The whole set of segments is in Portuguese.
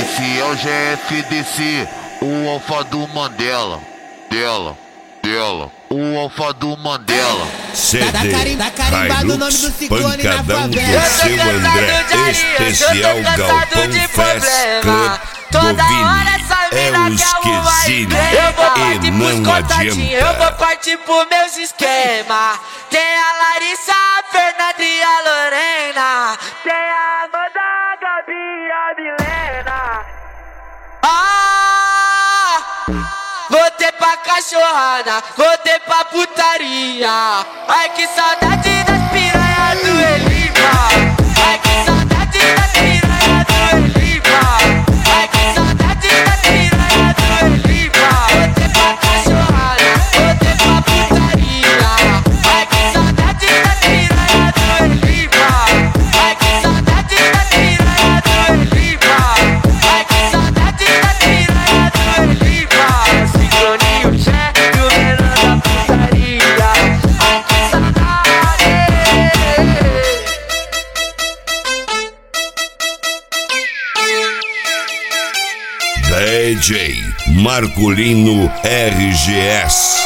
Esse é o GFDC, o alfa do Mandela. O alfa do Mandela. CD, Hilux, pancadão do seu André, especial Galpão Fest Club do Vini, é o esquisine e não adianta. Eu vou partir pro meus esquema. Tem a Larissa, a Fernanda e a Lorena. Tem a Amanda, a Gabi e a Milena. Voltei pra cachorrada, voltei pra putaria. Ai que saudade das piranhas do Elipa. Ai que saudade das piranhas do Elipa. Ai que saudade das piranhas do Elipa. Voltei pra cachorrada, voltei pra putaria. Ai que saudade das piranhas do Elipa. Ai que saudade das piranhas do Elipa. Ai que saudade das piranhas do Elipa. DJ Marcolino RGS.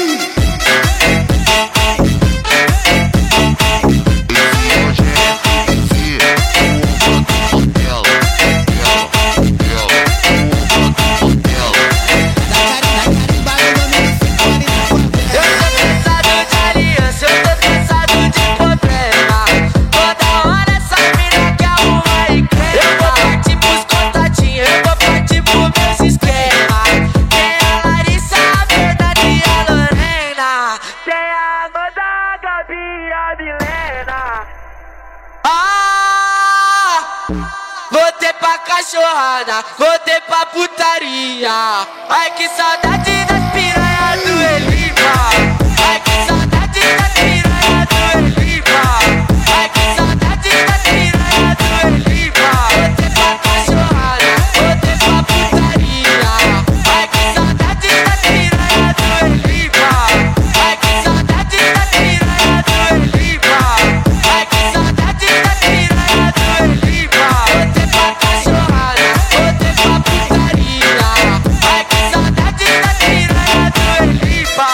Voltei pra cachorrada, voltei pra putaria. Ai que saudade das piranhas do Elipa. Ai que saudade das piranhas do Elipa. Ai que saudade das piranhas do Elipa. Voltei pra cachorrada, voltei pra putaria. Ai que saudade das piranhas do Elipa. Ai que saudade das piranhas do Elipa. Ai que saudade das piranhas do Elipa. Voltei pra cachorrada, voltei pra putaria. Ai que saudade das piranhas do Elipa.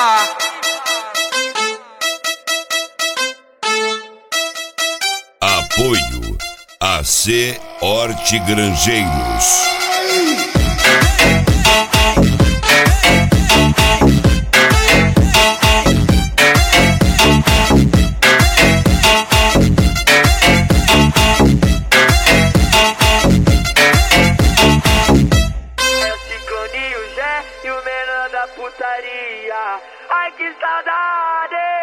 Apoio AC Hortigranjeiros. E o menor da putaria. Ai que saudade.